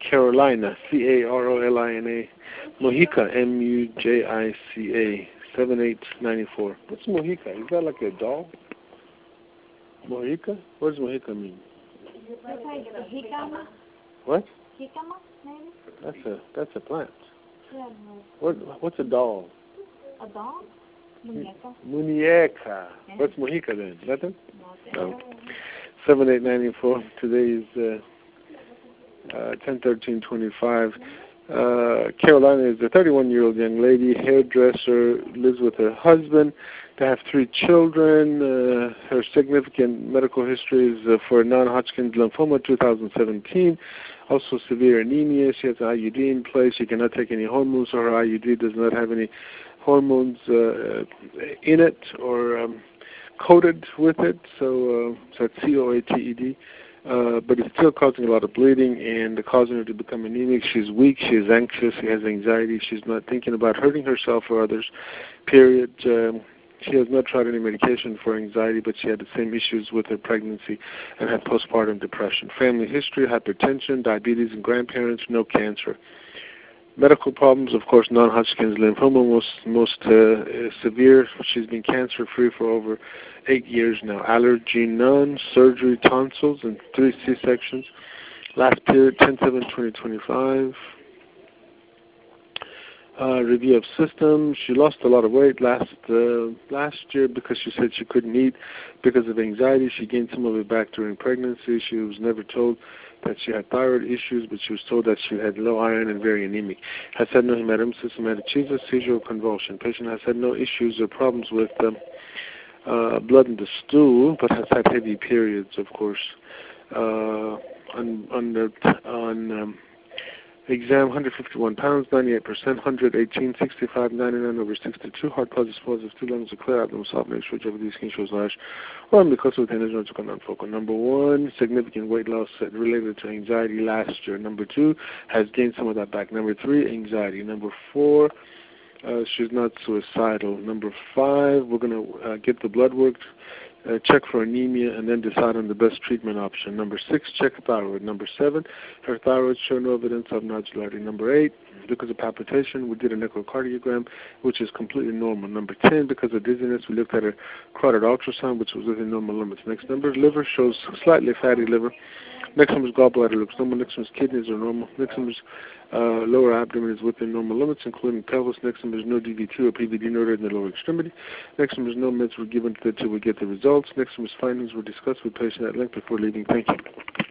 Carolina, Carolina. Mojica, Mujica, 7894. What's Mojica? Is that like a doll? Mojica? What does Mojica mean? What? That's a plant. What's a doll? A doll? Muñeca. Muñeca. What's Mojica then? Nothing? No. 7894. Today is 10/13/25. Carolina is a 31-year-old young lady, hairdresser, lives with her husband. They have 3 children. Her significant medical history is for non-Hodgkin's lymphoma, 2017. Also severe anemia. She has an IUD in place. She cannot take any hormones, so her IUD does not have any hormones in it or coated with it. So it's COATED. But it's still causing a lot of bleeding and causing her to become anemic. She's weak, she's anxious, she has anxiety, she's not thinking about hurting herself or others, period. She has not tried any medication for anxiety, but she had the same issues with her pregnancy and had postpartum depression. Family history, hypertension, diabetes, and grandparents, no cancer. Medical problems, of course, non-Hodgkin's lymphoma, most severe. She's been cancer-free for over 8 years now. Allergy, none. Surgery, tonsils, and 3 C-sections. Last period, 10/7/2025. Review of systems. She lost a lot of weight last year because she said she couldn't eat because of anxiety. She gained some of it back during pregnancy. She was never told that she had thyroid issues, but she was told that she had low iron and very anemic. Has had no hematemesis, hematochezia, seizure, or convulsion. Patient has had no issues or problems with blood in the stool, but has had heavy periods, of course. On exam, 151 pounds, 98%, 118, 65, 99 over 62. Heart positive, 2 lungs are clear, abdomen soft, make sure these skin shows lash. Or because of the energy non-focal. Number 1, significant weight loss related to anxiety last year. Number 2, has gained some of that back. Number 3, anxiety. Number 4, she's not suicidal. Number 5, we're going to get the blood work, check for anemia, and then decide on the best treatment option. Number 6, check thyroid. Number 7, her thyroid showed no evidence of nodularity. Number 8, because of palpitation, we did an echocardiogram, which is completely normal. Number 10, because of dizziness, we looked at her carotid ultrasound, which was within normal limits. Next number, liver shows slightly fatty liver. Next number is gallbladder looks normal. Next number is kidneys are normal. Next number is lower abdomen is within normal limits, including pelvis. Next number is no DV2 or PVD noted in the lower extremity. Next number is no meds were given until we get the results. Next number is findings were discussed with patient at length before leaving. Thank you.